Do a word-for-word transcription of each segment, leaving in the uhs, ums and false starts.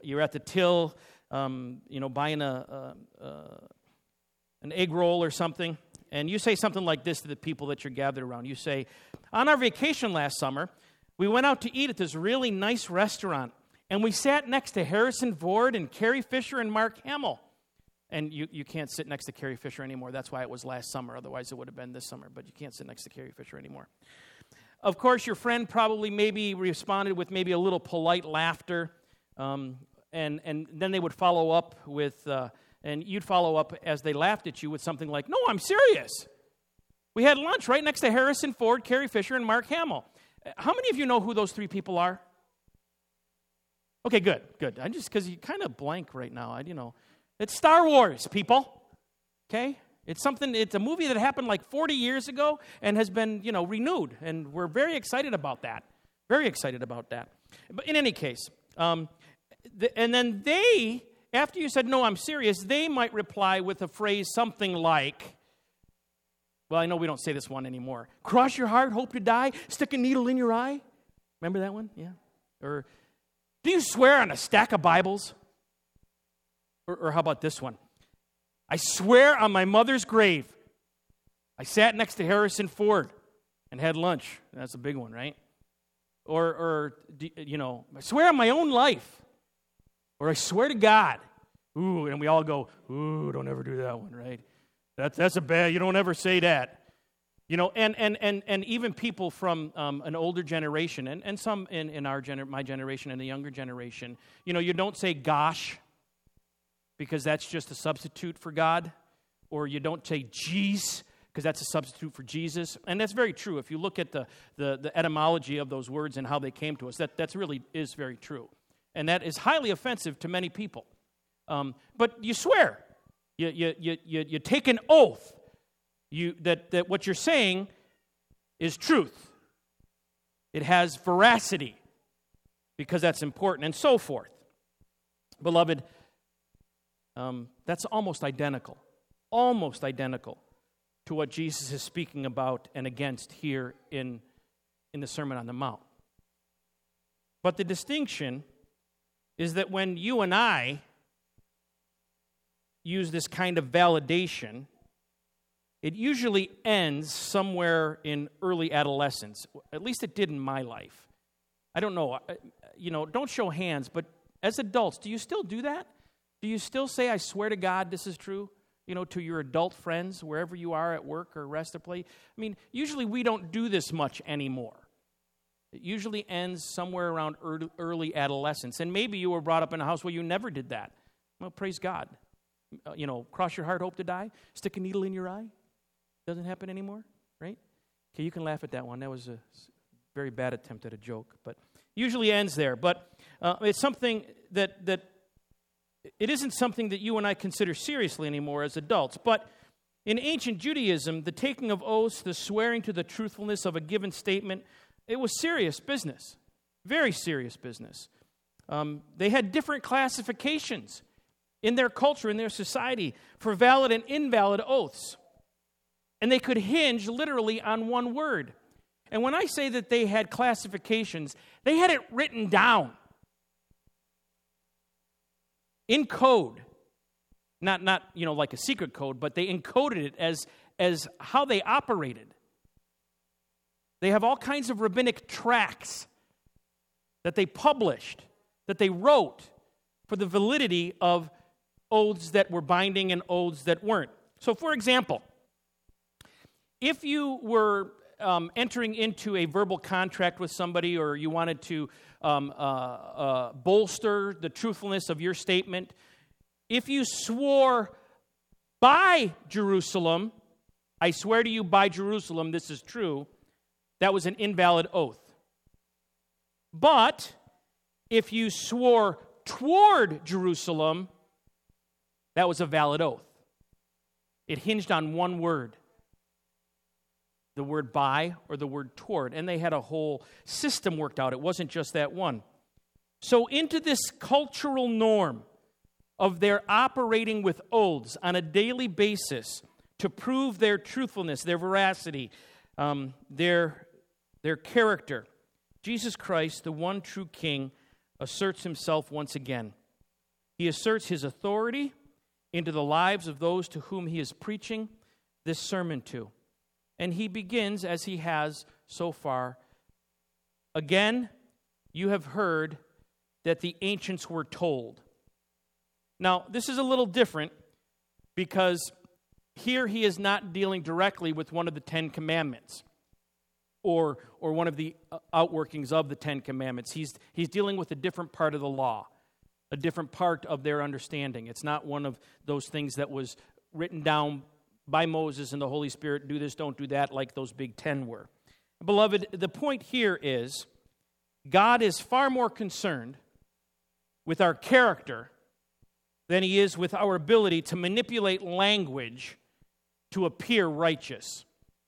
you're at the till, um, you know, buying a, a, a an egg roll or something, and you say something like this to the people that you're gathered around. You say, on our vacation last summer, we went out to eat at this really nice restaurant, and we sat next to Harrison Ford and Carrie Fisher and Mark Hamill. And you, you can't sit next to Carrie Fisher anymore. That's why it was last summer. Otherwise, it would have been this summer. But you can't sit next to Carrie Fisher anymore. Of course, your friend probably maybe responded with maybe a little polite laughter. Um, and, and then they would follow up with, uh, and you'd follow up as they laughed at you with something like, no, I'm serious. We had lunch right next to Harrison Ford, Carrie Fisher, and Mark Hamill. How many of you know who those three people are? Okay, good, good. I just, because you kind of blank right now, I, you know. It's Star Wars, people, okay? It's something, it's a movie that happened like forty years ago and has been, you know, renewed, and we're very excited about that. Very excited about that. But in any case, um, the, and then they, after you said, no, I'm serious, they might reply with a phrase something like, well, I know we don't say this one anymore. Cross your heart, hope to die, stick a needle in your eye. Remember that one? Yeah. Or, do you swear on a stack of Bibles? Or, or how about this one? I swear on my mother's grave, I sat next to Harrison Ford and had lunch. That's a big one, right? Or, or you know, I swear on my own life. Or I swear to God. Ooh, and we all go, ooh, don't ever do that one, right? That's that's a bad, you don't ever say that. You know, and and and, and even people from um, an older generation, and, and some in, in our gener- my generation and the younger generation, you know, you don't say gosh, because that's just a substitute for God, or you don't say jeez, because that's a substitute for Jesus, and that's very true. If you look at the, the, the etymology of those words and how they came to us, that that's really is very true, and that is highly offensive to many people. Um, but you swear, you you you you, you take an oath, you that, that what you're saying is truth. It has veracity, because that's important, and so forth. Beloved, Um, that's almost identical, almost identical to what Jesus is speaking about and against here in, in the Sermon on the Mount. But the distinction is that when you and I use this kind of validation, it usually ends somewhere in early adolescence. At least it did in my life. I don't know, you know, don't show hands, but as adults, do you still do that? Do you still say, I swear to God this is true, you know, to your adult friends, wherever you are at work or rest of play? I mean, usually we don't do this much anymore. It usually ends somewhere around early adolescence. And maybe you were brought up in a house where you never did that. Well, praise God. Uh, you know, cross your heart, hope to die, stick a needle in your eye. Doesn't happen anymore, right? Okay, you can laugh at that one. That was a very bad attempt at a joke, but usually ends there. But uh, it's something that that It isn't something that you and I consider seriously anymore as adults. But in ancient Judaism, the taking of oaths, the swearing to the truthfulness of a given statement, it was serious business, very serious business. Um, they had different classifications in their culture, in their society, for valid and invalid oaths. And they could hinge literally on one word. And when I say that they had classifications, they had it written down in code, not not you know like a secret code, but they encoded it as as how they operated. They have all kinds of rabbinic tracts that they published, that they wrote for the validity of oaths that were binding and oaths that weren't. So, for example, if you were um, entering into a verbal contract with somebody, or you wanted to um, uh, uh, bolster the truthfulness of your statement, if you swore by Jerusalem, I swear to you by Jerusalem, this is true, that was an invalid oath. But if you swore toward Jerusalem, that was a valid oath. It hinged on one word, the word by or the word toward, and they had a whole system worked out. It wasn't just that one. So into this cultural norm of their operating with oaths on a daily basis to prove their truthfulness, their veracity, um, their, their character, Jesus Christ, the one true King, asserts himself once again. He asserts his authority into the lives of those to whom he is preaching this sermon to. And he begins, as he has so far, again, you have heard that the ancients were told. Now, this is a little different because here he is not dealing directly with one of the Ten Commandments or, or one of the outworkings of the Ten Commandments. He's, he's dealing with a different part of the law, a different part of their understanding. It's not one of those things that was written down by Moses and the Holy Spirit, do this, don't do that, like those big ten were. Beloved, the point here is God is far more concerned with our character than he is with our ability to manipulate language to appear righteous.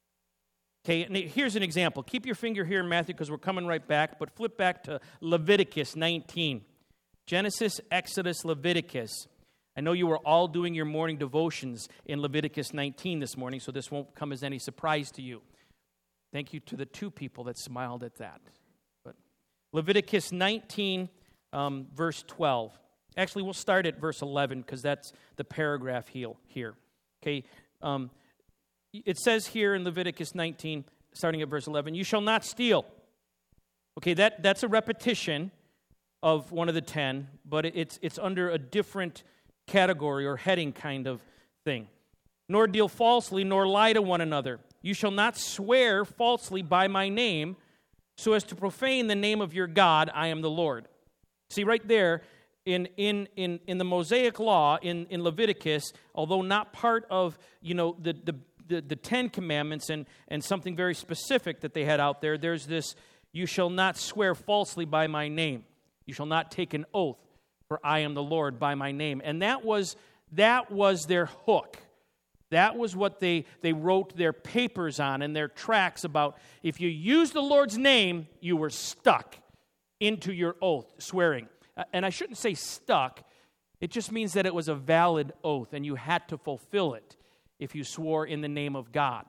Okay, and here's an example. Keep your finger here in Matthew because we're coming right back, but flip back to Leviticus nineteen. Genesis, Exodus, Leviticus. I know you were all doing your morning devotions in Leviticus nineteen this morning, so this won't come as any surprise to you. Thank you to the two people that smiled at that. But Leviticus nineteen, um, verse twelve. Actually, we'll start at verse eleven because that's the paragraph here. Okay, um, it says here in Leviticus nineteen, starting at verse eleven, you shall not steal. Okay, that, that's a repetition of one of the ten, but it's it's under a different category or heading kind of thing. Nor deal falsely, nor lie to one another. You shall not swear falsely by my name, so as to profane the name of your God. I am the Lord. See, right there, in in in, in the Mosaic law, in, in Leviticus, although not part of, you know, the the, the, the Ten Commandments and, and something very specific that they had out there, there's this, you shall not swear falsely by my name. You shall not take an oath, for I am the Lord by my name. And that was that was their hook. That was what they, they wrote their papers on and their tracts about. If you use the Lord's name, you were stuck into your oath, swearing. And I shouldn't say stuck. It just means that it was a valid oath, and you had to fulfill it if you swore in the name of God.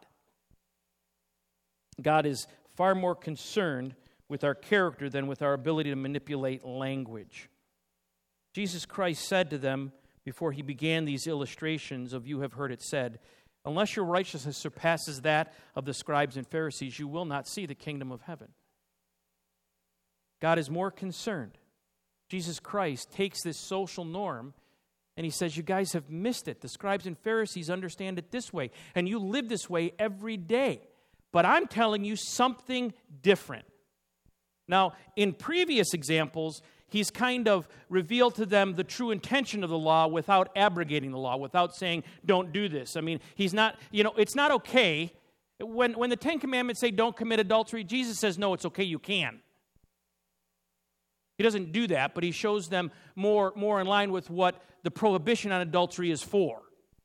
God is far more concerned with our character than with our ability to manipulate language. Jesus Christ said to them before he began these illustrations of you have heard it said, unless your righteousness surpasses that of the scribes and Pharisees, you will not see the kingdom of heaven. God is more concerned. Jesus Christ takes this social norm and he says, you guys have missed it. The scribes and Pharisees understand it this way, and you live this way every day. But I'm telling you something different. Now, in previous examples, he's kind of revealed to them the true intention of the law without abrogating the law, without saying, don't do this. I mean, he's not, you know, it's not okay. When, when the Ten Commandments say don't commit adultery, Jesus says, no, it's okay, you can. He doesn't do that, but he shows them more, more in line with what the prohibition on adultery is for.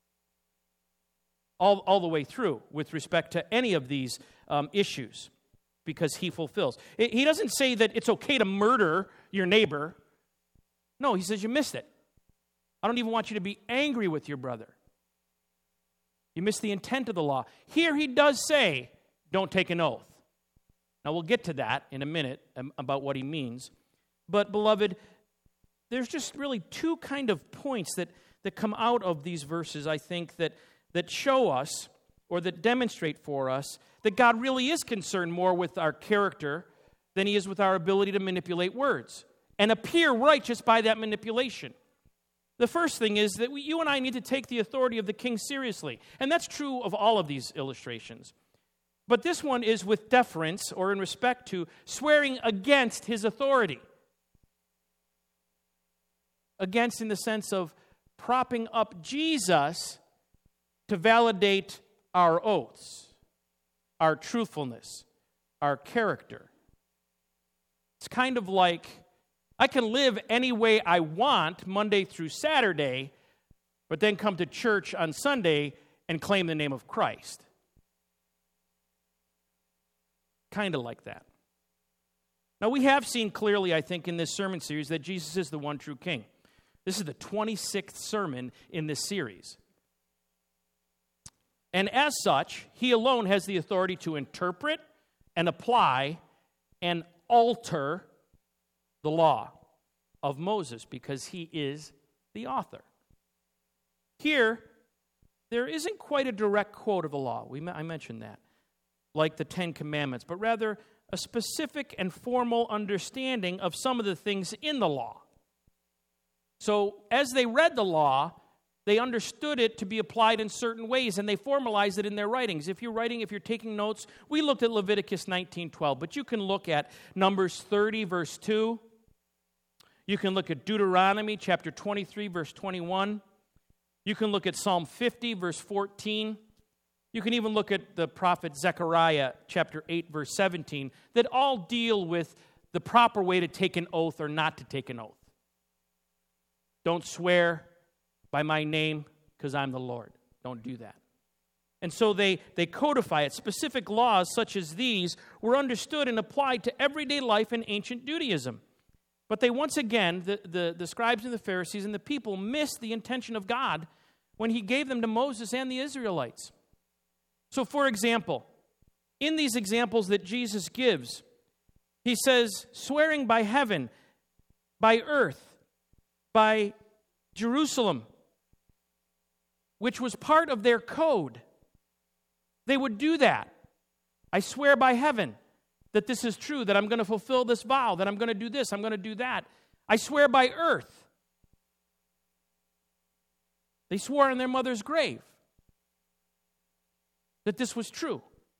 All, all the way through with respect to any of these um, issues. Because he fulfills. He doesn't say that it's okay to murder your neighbor. No, he says you missed it. I don't even want you to be angry with your brother. You missed the intent of the law. Here he does say, don't take an oath. Now we'll get to that in a minute about what he means. But beloved, there's just really two kind of points that, that come out of these verses, I think, that, that show us or that demonstrate for us that God really is concerned more with our character than he is with our ability to manipulate words and appear righteous by that manipulation. The first thing is that we, you and I need to take the authority of the king seriously. And that's true of all of these illustrations. But this one is with deference or in respect to swearing against his authority. Against in the sense of propping up Jesus to validate our oaths, our truthfulness, our character. It's kind of like I can live any way I want Monday through Saturday, but then come to church on Sunday and claim the name of Christ. Kind of like that. Now, we have seen clearly, I think, in this sermon series that Jesus is the one true king. This is the twenty-sixth sermon in this series. And as such, he alone has the authority to interpret and apply and alter the law of Moses because he is the author. Here, there isn't quite a direct quote of the law. We, I mentioned that, like the Ten Commandments, but rather a specific and formal understanding of some of the things in the law. So as they read the law, they understood it to be applied in certain ways, and they formalized it in their writings. If you're writing, if you're taking notes, we looked at Leviticus nineteen twelve, but you can look at Numbers thirty, verse two. You can look at Deuteronomy chapter twenty-three, verse twenty-one. You can look at Psalm fifty, verse fourteen. You can even look at the prophet Zechariah chapter eight, verse seventeen, that all deal with the proper way to take an oath or not to take an oath. Don't swear by my name because I'm the Lord. Don't do that. And so they, they codify it. Specific laws such as these were understood and applied to everyday life in ancient Judaism. But they once again, the, the, the scribes and the Pharisees and the people missed the intention of God when he gave them to Moses and the Israelites. So for example, in these examples that Jesus gives, he says, swearing by heaven, by earth, by Jerusalem, which was part of their code. They would do that. I swear by heaven that this is true, that I'm going to fulfill this vow, that I'm going to do this, I'm going to do that. I swear by earth. They swore on their mother's grave that this was true.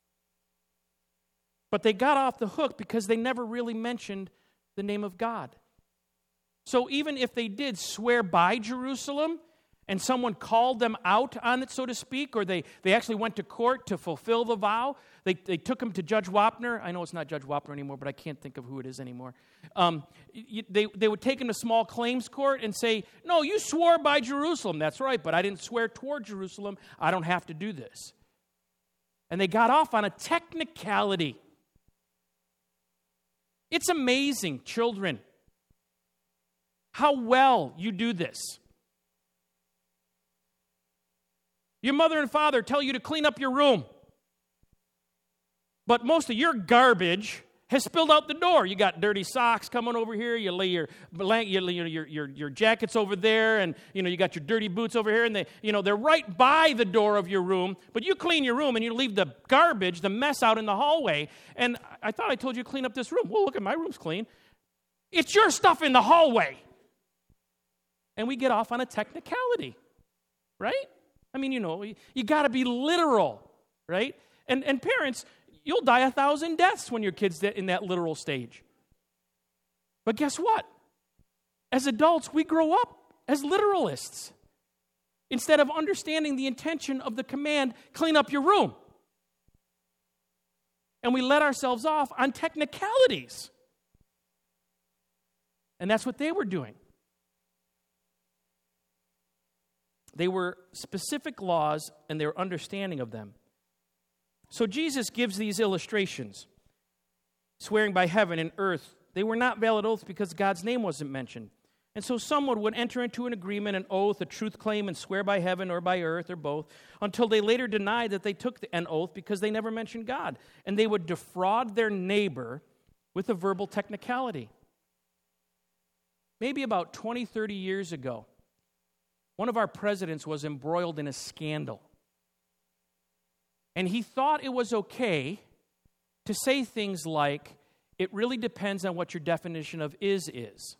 But they got off the hook because they never really mentioned the name of God. So even if they did swear by Jerusalem and someone called them out on it, so to speak, or they, they actually went to court to fulfill the vow, they, they took him to Judge Wapner. I know it's not Judge Wapner anymore, but I can't think of who it is anymore. Um, they, they would take him to small claims court and say, no, you swore by Jerusalem. That's right, but I didn't swear toward Jerusalem. I don't have to do this. And they got off on a technicality. It's amazing, children, how well you do this. Your mother and father tell you to clean up your room, but most of your garbage has spilled out the door. You got dirty socks coming over here. You lay your you lay your, your your jackets over there, and you know you got your dirty boots over here, and they you know they're right by the door of your room. But you clean your room and you leave the garbage, the mess out in the hallway. And I thought I told you to clean up this room. Well, look at my room's clean. It's your stuff in the hallway, and we get off on a technicality, right? I mean, you know, you, you got to be literal, right? And and parents, you'll die a thousand deaths when your kid's in that literal stage. But guess what? As adults, we grow up as literalists instead of understanding the intention of the command, clean up your room. And we let ourselves off on technicalities. And that's what they were doing. They were specific laws and their understanding of them. So Jesus gives these illustrations. Swearing by heaven and earth, they were not valid oaths because God's name wasn't mentioned. And so someone would enter into an agreement, an oath, a truth claim, and swear by heaven or by earth or both, until they later denied that they took an oath because they never mentioned God. And they would defraud their neighbor with a verbal technicality. Maybe about twenty, thirty years ago, one of our presidents was embroiled in a scandal. And he thought it was okay to say things like, it really depends on what your definition of is is.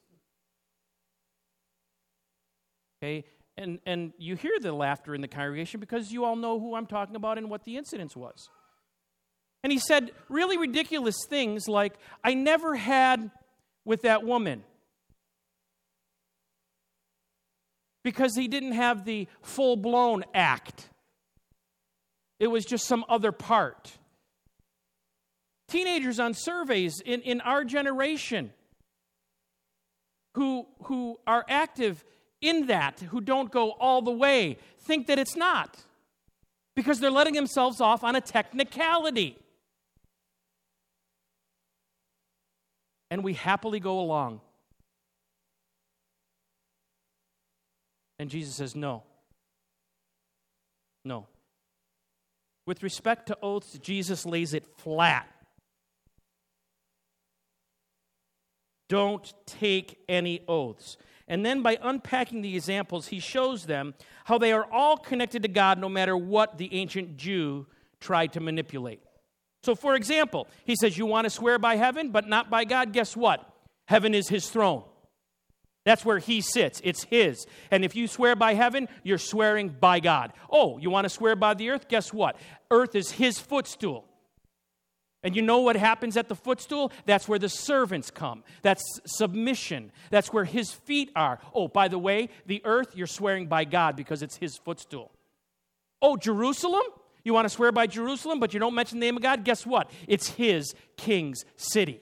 Okay? And, and you hear the laughter in the congregation because you all know who I'm talking about and what the incident was. And he said really ridiculous things like, I never had with that woman. Because he didn't have the full-blown act. It was just some other part. Teenagers on surveys in, in our generation who, who are active in that, who don't go all the way, think that it's not. Because they're letting themselves off on a technicality. And we happily go along. And Jesus says, no. No. With respect to oaths, Jesus lays it flat. Don't take any oaths. And then by unpacking the examples, he shows them how they are all connected to God no matter what the ancient Jew tried to manipulate. So for example, he says, you want to swear by heaven, but not by God? Guess what? Heaven is his throne. That's where he sits. It's his. And if you swear by heaven, you're swearing by God. Oh, you want to swear by the earth? Guess what? Earth is his footstool. And you know what happens at the footstool? That's where the servants come. That's submission. That's where his feet are. Oh, by the way, the earth, you're swearing by God because it's his footstool. Oh, Jerusalem? You want to swear by Jerusalem, but you don't mention the name of God? Guess what? It's his king's city.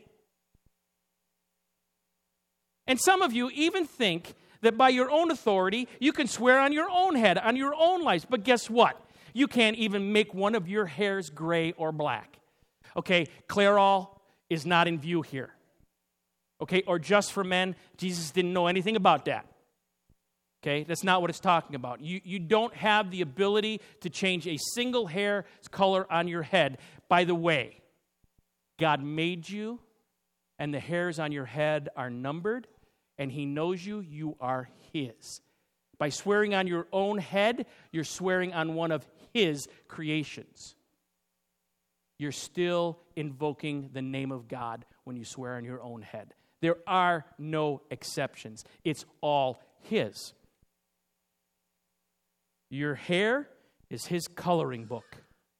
And some of you even think that by your own authority, you can swear on your own head, on your own lives. But guess what? You can't even make one of your hairs gray or black. Okay, Clairol is not in view here. Okay, or just for men, Jesus didn't know anything about that. Okay, that's not what it's talking about. You, you don't have the ability to change a single hair's color on your head. By the way, God made you, and the hairs on your head are numbered, and he knows you, you are his. By swearing on your own head, you're swearing on one of his creations. You're still invoking the name of God when you swear on your own head. There are no exceptions. It's all his. Your hair is his coloring book.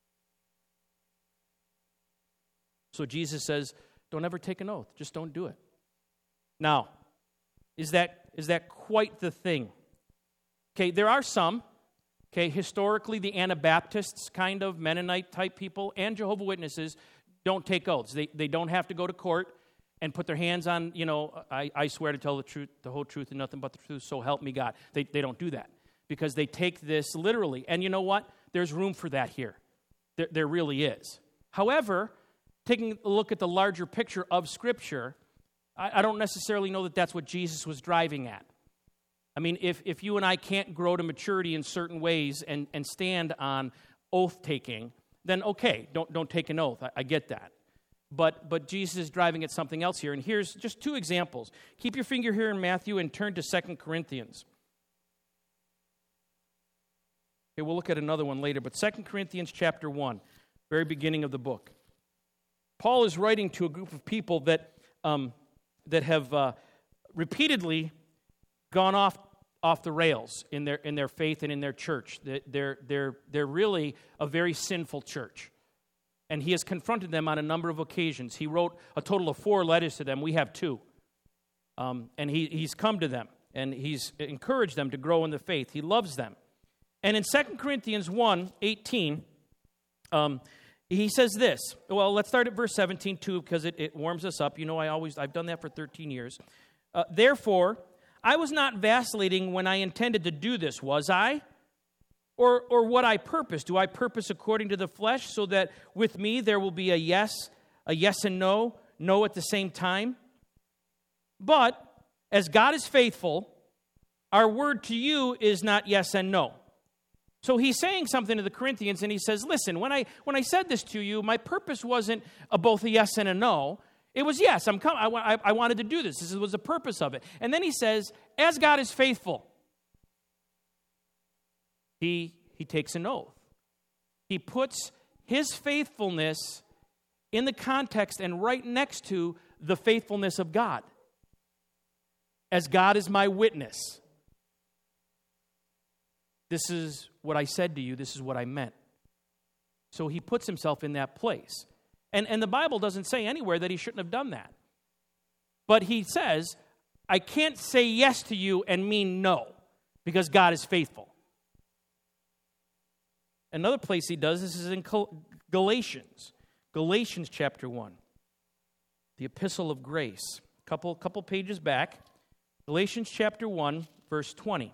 So Jesus says, don't ever take an oath. Just don't do it. Now, is that is that quite the thing? Okay, there are some. Okay, historically, the Anabaptists, kind of Mennonite-type people, and Jehovah's Witnesses don't take oaths. They they don't have to go to court and put their hands on, you know, I, I swear to tell the truth, the whole truth, and nothing but the truth, so help me God. They they don't do that because they take this literally. And you know what? There's room for that here. There, there really is. However, taking a look at the larger picture of Scripture, I, I don't necessarily know that that's what Jesus was driving at. I mean, if, if you and I can't grow to maturity in certain ways and, and stand on oath-taking, then okay, don't don't take an oath. I, I get that. But but Jesus is driving at something else here. And here's just two examples. Keep your finger here in Matthew and turn to Second Corinthians. Okay, we'll look at another one later. But Second Corinthians chapter one, very beginning of the book. Paul is writing to a group of people that um, that have uh, repeatedly gone off off the rails in their in their faith and in their church. They're they're they're really a very sinful church, and he has confronted them on a number of occasions. He wrote a total of four letters to them. We have two, um, and he he's come to them and he's encouraged them to grow in the faith. He loves them, and in Second Corinthians one eighteen, um, he says this. Well, let's start at verse seventeen too, because it, it warms us up. You know, I always I've done that for thirteen years. Uh, Therefore, I was not vacillating when I intended to do this, was I? Or or what I purpose? Do I purpose according to the flesh, so that with me there will be a yes, a yes and no, no at the same time? But as God is faithful, our word to you is not yes and no. So he's saying something to the Corinthians, and he says, listen, when I when I said this to you, my purpose wasn't a both a yes and a no. It was, yes, I'm com- I, I, I wanted to do this. This was the purpose of it. And then he says, as God is faithful, he, he takes an oath. He puts his faithfulness in the context and right next to the faithfulness of God. As God is my witness. This is what I said to you. This is what I meant. So he puts himself in that place. And, and the Bible doesn't say anywhere that he shouldn't have done that. But he says, I can't say yes to you and mean no, because God is faithful. Another place he does this is in Galatians. Galatians chapter one. The epistle of grace. Couple, couple pages back. Galatians chapter one, verse twenty.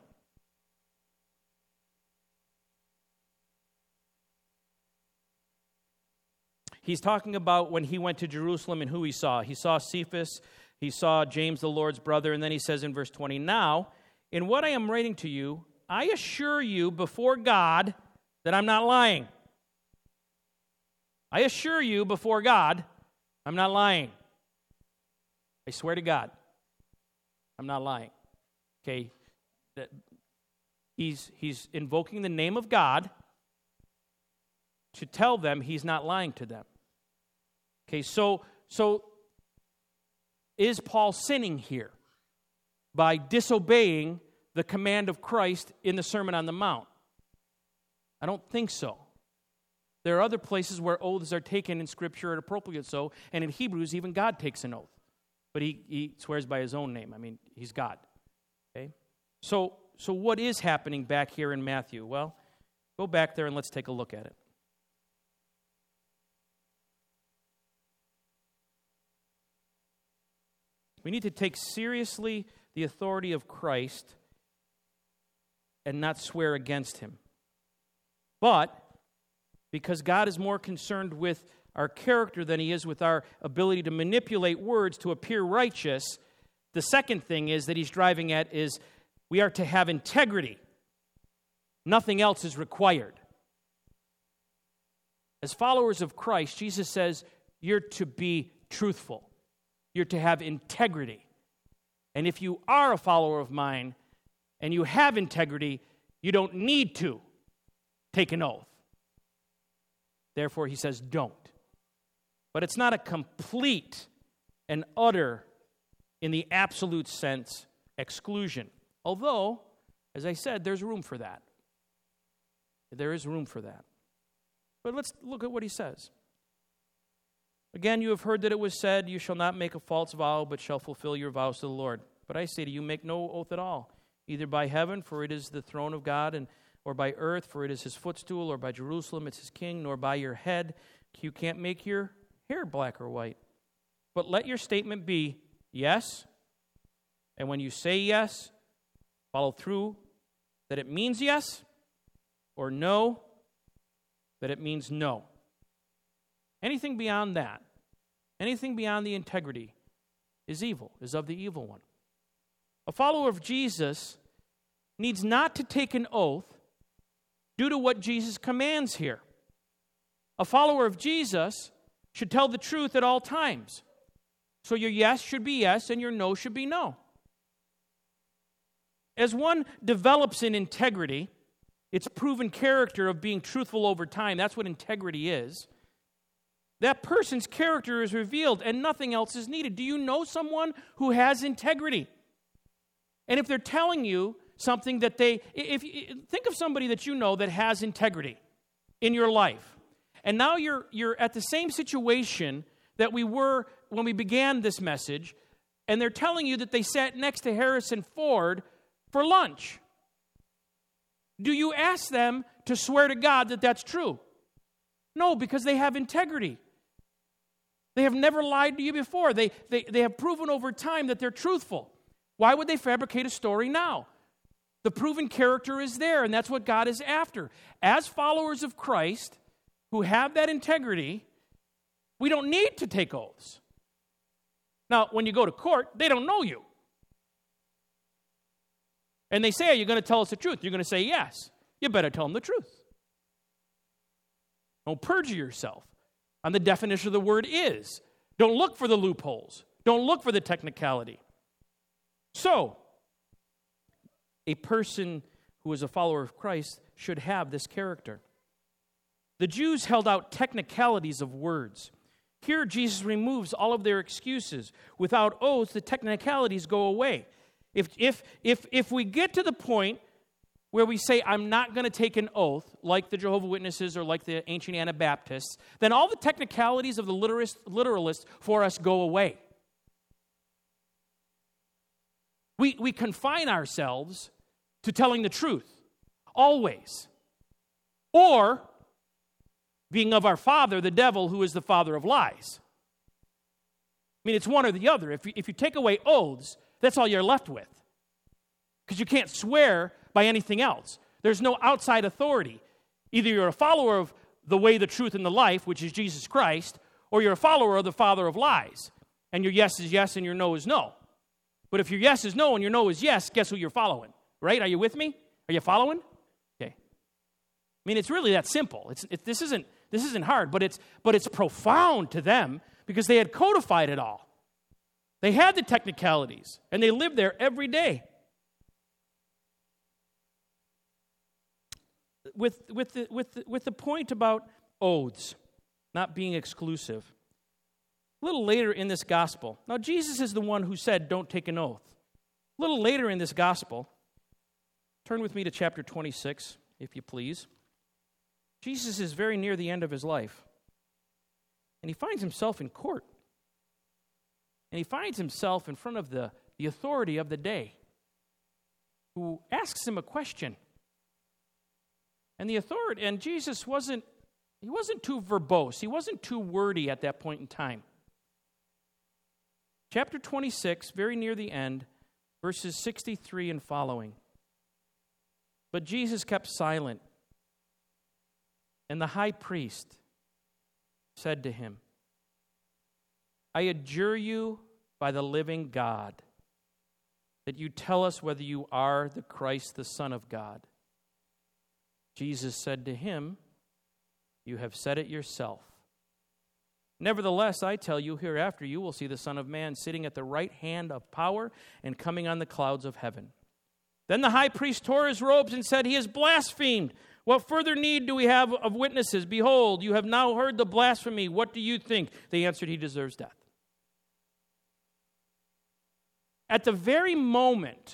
He's talking about when he went to Jerusalem and who he saw. He saw Cephas, he saw James, the Lord's brother, and then he says in verse twenty, now, in what I am writing to you, I assure you before God that I'm not lying. I assure you before God, I'm not lying. I swear to God, I'm not lying. Okay, that he's he's invoking the name of God to tell them he's not lying to them. Okay, so so is Paul sinning here by disobeying the command of Christ in the Sermon on the Mount? I don't think so. There are other places where oaths are taken in Scripture, and appropriate so, and in Hebrews, even God takes an oath. But he, he swears by his own name. I mean, he's God. Okay? So, so what is happening back here in Matthew? Well, go back there and let's take a look at it. We need to take seriously the authority of Christ and not swear against him. But because God is more concerned with our character than he is with our ability to manipulate words to appear righteous, the second thing is that he's driving at is we are to have integrity. Nothing else is required. As followers of Christ, Jesus says you're to be truthful. You're to have integrity. And if you are a follower of mine and you have integrity, you don't need to take an oath. Therefore, he says, don't. But it's not a complete and utter, in the absolute sense, exclusion. Although, as I said, there's room for that. There is room for that. But let's look at what he says. Again, you have heard that it was said, you shall not make a false vow, but shall fulfill your vows to the Lord. But I say to you, make no oath at all, either by heaven, for it is the throne of God, and or by earth, for it is his footstool, or by Jerusalem, it's his king, nor by your head. You can't make your hair black or white. But let your statement be yes, and when you say yes, follow through that it means yes, or no, that it means no. Anything beyond that, anything beyond the integrity is evil, is of the evil one. A follower of Jesus needs not to take an oath due to what Jesus commands here. A follower of Jesus should tell the truth at all times. So your yes should be yes and your no should be no. As one develops in integrity, its proven character of being truthful over time, that's what integrity is. That person's character is revealed and nothing else is needed. Do you know someone who has integrity? And if they're telling you something that they, if think of somebody that you know that has integrity in your life, and now you're you're at the same situation that we were when we began this message, and they're telling you that they sat next to Harrison Ford for lunch. Do you ask them to swear to God that that's true? No, because they have integrity. They have never lied to you before. They, they, they have proven over time that they're truthful. Why would they fabricate a story now? The proven character is there, and that's what God is after. As followers of Christ who have that integrity, we don't need to take oaths. Now, when you go to court, they don't know you. And they say, are you going to tell us the truth? You're going to say yes. You better tell them the truth. Don't perjure yourself on the definition of the word is. Don't look for the loopholes. Don't look for the technicality. So, a person who is a follower of Christ should have this character. The Jews held out technicalities of words. Here, Jesus removes all of their excuses. Without oaths, the technicalities go away. If, if, if, if we get to the point where we say, I'm not going to take an oath, like the Jehovah's Witnesses or like the ancient Anabaptists, then all the technicalities of the literalist, literalists for us go away. We, we confine ourselves to telling the truth, always. Or being of our father, the devil, who is the father of lies. I mean, it's one or the other. If you, if you take away oaths, that's all you're left with. Because you can't swear by anything else. There's no outside authority. Either you're a follower of the way, the truth, and the life, which is Jesus Christ, or you're a follower of the father of lies. And your yes is yes and your no is no. But if your yes is no and your no is yes, guess who you're following? Right? Are you with me? Are you following? Okay. I mean, it's really that simple. It's it, this isn't this isn't hard, but it's but it's profound to them because they had codified it all. They had the technicalities, and they lived there every day. with, with, the, with, the, with the point about oaths not being exclusive. A little later in this gospel, now Jesus is the one who said, don't take an oath. A little later in this gospel, turn with me to chapter twenty-six, if you please. Jesus is very near the end of his life, and he finds himself in court. And he finds himself in front of the, the authority of the day, who asks him a question. And the authority, and Jesus wasn't, he wasn't too verbose, he wasn't too wordy at that point in time. Chapter twenty-six, very near the end, verses sixty-three and following. But Jesus kept silent, and the high priest said to him, I adjure you by the living God that you tell us whether you are the Christ, the Son of God. Jesus said to him, you have said it yourself. Nevertheless, I tell you, hereafter you will see the Son of Man sitting at the right hand of power and coming on the clouds of heaven. Then the high priest tore his robes and said, he has blasphemed. What further need do we have of witnesses? Behold, you have now heard the blasphemy. What do you think? They answered, he deserves death. At the very moment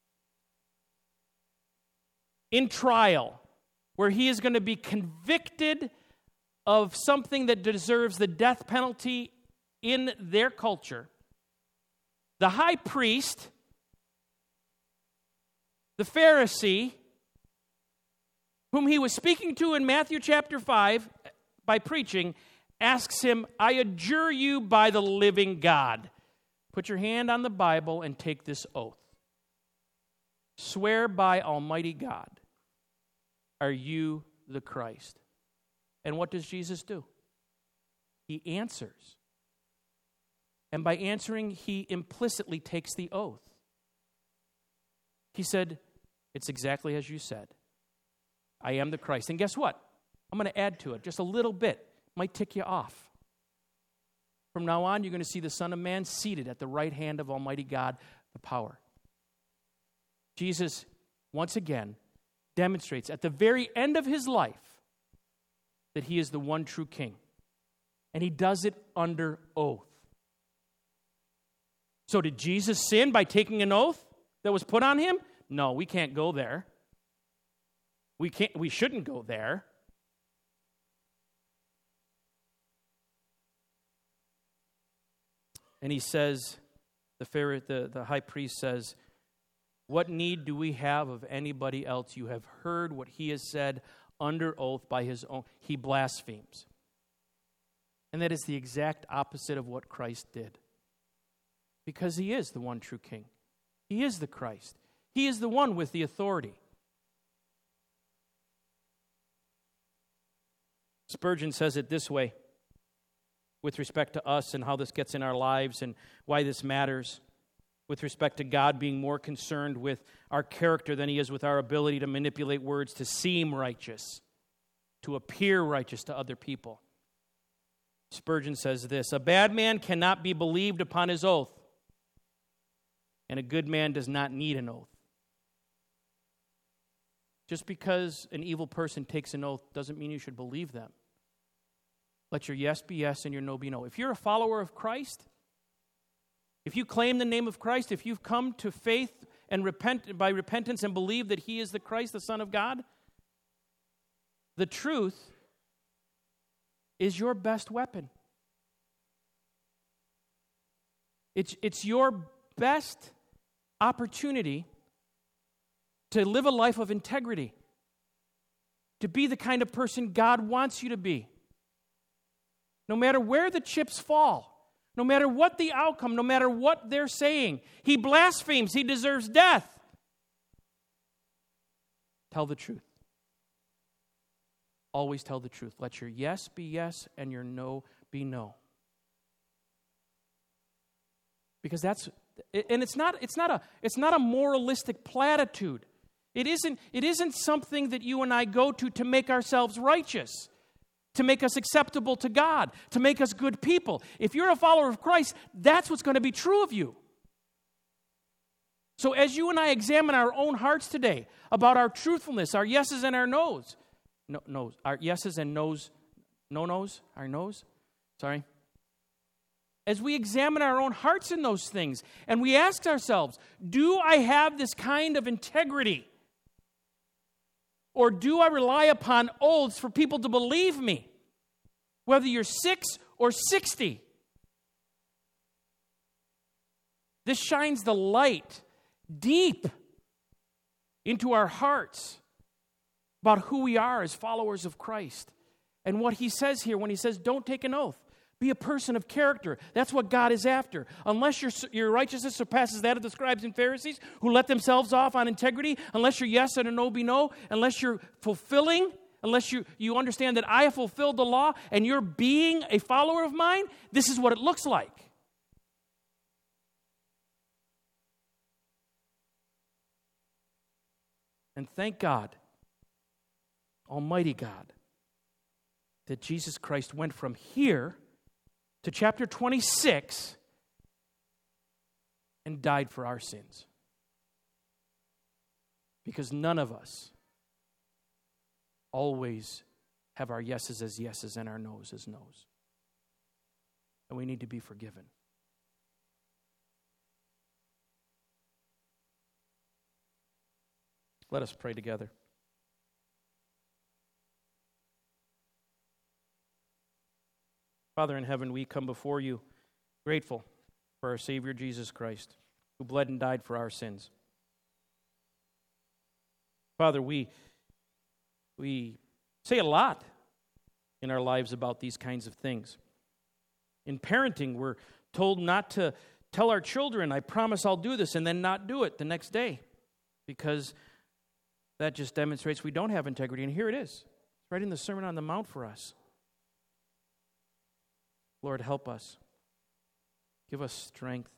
in trial where he is going to be convicted of something that deserves the death penalty in their culture, the high priest, the Pharisee, whom he was speaking to in Matthew chapter five by preaching, asks him, I adjure you by the living God. Put your hand on the Bible and take this oath. Swear by Almighty God, are you the Christ? And what does Jesus do? He answers. And by answering, he implicitly takes the oath. He said, it's exactly as you said. I am the Christ. And guess what? I'm going to add to it just a little bit. Might tick you off. From now on, you're going to see the Son of Man seated at the right hand of Almighty God, the power. Jesus, once again, demonstrates at the very end of his life that he is the one true king. And he does it under oath. So did Jesus sin by taking an oath that was put on him? No, we can't go there. We can't. We shouldn't go there. And he says, the, Pharaoh, the, the high priest says, what need do we have of anybody else? You have heard what he has said under oath by his own. He blasphemes. And that is the exact opposite of what Christ did. Because he is the one true king. He is the Christ. He is the one with the authority. Spurgeon says it this way with respect to us and how this gets in our lives and why this matters, with respect to God being more concerned with our character than he is with our ability to manipulate words to seem righteous, to appear righteous to other people. Spurgeon says this, a bad man cannot be believed upon his oath, and a good man does not need an oath. Just because an evil person takes an oath doesn't mean you should believe them. Let your yes be yes and your no be no. If you're a follower of Christ, if you claim the name of Christ, if you've come to faith and repent by repentance and believe that he is the Christ, the Son of God, the truth is your best weapon. It's, it's your best opportunity to live a life of integrity, to be the kind of person God wants you to be. No matter where the chips fall, no matter what the outcome, no matter what they're saying, he blasphemes, he deserves death. Tell the truth. Always tell the truth. Let your yes be yes and your no be no. Because that's, and it's not, it's not a, it's not a moralistic platitude. It isn't, it isn't something that you and I go to to make ourselves righteous, to make us acceptable to God, to make us good people. If you're a follower of Christ, that's what's going to be true of you. So as you and I examine our own hearts today about our truthfulness, our yeses and our no's, no, no's, our yeses and no's, no-nos, our no's, sorry. As we examine our own hearts in those things, and we ask ourselves, do I have this kind of integrity? Or do I rely upon oaths for people to believe me? Whether you're six or sixty. This shines the light deep into our hearts about who we are as followers of Christ. And what he says here when he says, don't take an oath. Be a person of character. That's what God is after. Unless your, your righteousness surpasses that of the scribes and Pharisees who let themselves off on integrity, unless your yes and a no be no, unless you're fulfilling, unless you, you understand that I have fulfilled the law and you're being a follower of mine, this is what it looks like. And thank God, Almighty God, that Jesus Christ went from here to chapter twenty-six and died for our sins. Because none of us always have our yeses as yeses and our noes as noes. And we need to be forgiven. Let us pray together. Father in heaven, we come before you grateful for our Savior Jesus Christ, who bled and died for our sins. Father, we, we say a lot in our lives about these kinds of things. In parenting, we're told not to tell our children, I promise I'll do this, and then not do it the next day, because that just demonstrates we don't have integrity. And here it is. It's right in the Sermon on the Mount for us. Lord, help us. Give us strength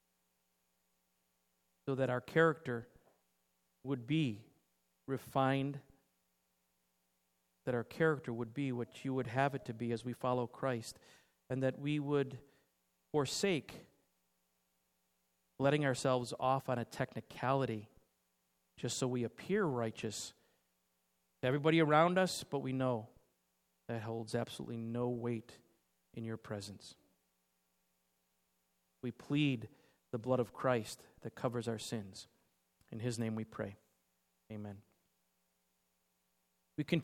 so that our character would be refined, that our character would be what you would have it to be as we follow Christ, and that we would forsake letting ourselves off on a technicality just so we appear righteous to everybody around us, but we know that holds absolutely no weight in your presence. We plead the blood of Christ that covers our sins. In his name we pray. Amen. We continue